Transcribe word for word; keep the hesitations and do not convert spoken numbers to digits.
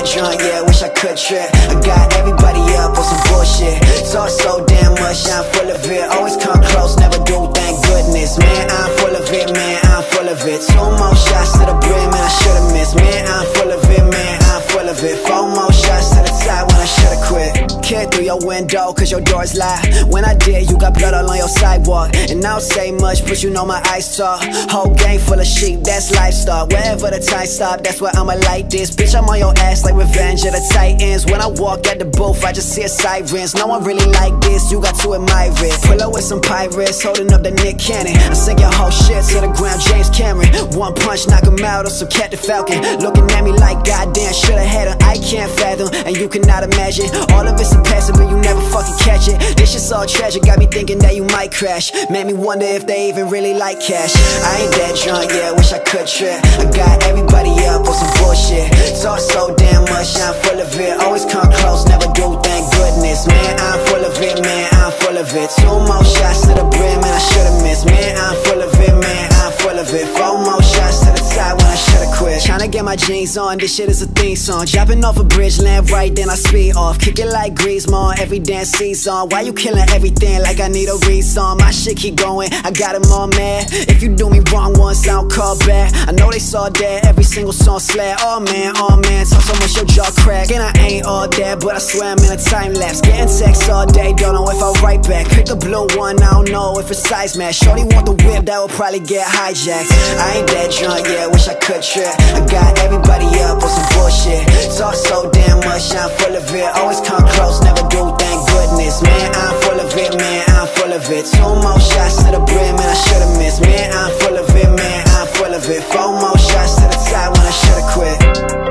that drunk, yeah, wish I could trip. I got everybody up on some bullshit. Talk so damn much, I'm full of it. Always come close, never do, thank goodness. Man, I'm full of it, man, I'm full of it. Two more shots to the brim and I should've missed. Man, I'm full of it, man, I'm full of it. Four more shots to the top when I should've quit. Kid through your window, cause your door's locked. When I did, you got blood all on your sidewalk. And I don't say much, but you know my eyes talk. Whole gang full of sheep, that's livestock. Wherever the time stop, that's where I'ma light this. Bitch, I'm on your ass like Revenge of the Titans. When I walk at the booth, I just hear sirens. No one really like this, you got to admire it. Pull up with some pirates, holding up the Nick Cannon. I sink your whole shit to the ground, James Cameron. One punch, knock him out, or some Cat the Falcon. Looking at me like goddamn, should've had him. I can't fathom, and you cannot imagine. All of it's a passive, but you never fucking catch it. This shit's all tragic, got me thinking that you might crash. Made me wonder if they even really like cash. I ain't that drunk, yeah, wish I could trip. I got everybody up on some bullshit. Talk so damn much, I'm full of it. Always come close, never do, thank goodness. Man, I'm full of it, man, I'm full of it. Two more shots to the brim and I should've missed. Man, I'm full of it, man, I'm full of it. Four more shots to the top when I should've quit. Tryna get my jeans on, this shit is a theme song. Dropping off a bridge, land right, then I speed off. Kick it like Griezmann, every dance season. Why you killing everything like I need a reason? My shit keep going, I got them all mad. If you do me wrong once, I don't call back. I know they saw that, every single song slap. Oh man, oh man, talk so much your jaw crack. And I ain't all that, but I swear I'm in a time lapse. Getting texts all day, don't know if I'll write back. Pick the blue one, I don't know if it's size match. Shorty want the whip, that will probably get hijacked. I ain't that drunk, yeah, wish I could trip. I got everybody up on some bullshit. Talk so damn much, I'm full of it. Always come close, never do, thank goodness. Man, I'm full of it, man, I'm full of it. Two more shots to the brim and I should've missed. Man, I'm full of it, man, I'm full of it. Four more shots to the top when I should've quit.